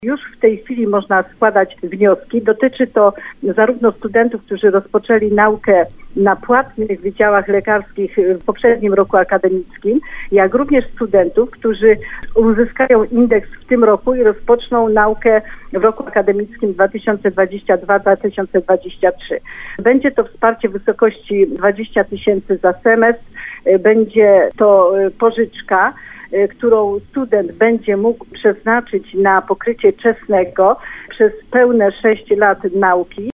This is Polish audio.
Już w tej chwili można składać wnioski. Dotyczy to zarówno studentów, którzy rozpoczęli naukę na płatnych wydziałach lekarskich w poprzednim roku akademickim, jak również studentów, którzy uzyskają indeks w tym roku i rozpoczną naukę w roku akademickim 2022-2023. Będzie to wsparcie w wysokości 20 000 za semestr. Będzie to pożyczka, którą student będzie mógł przeznaczyć na pokrycie czesnego przez pełne 6 lat nauki.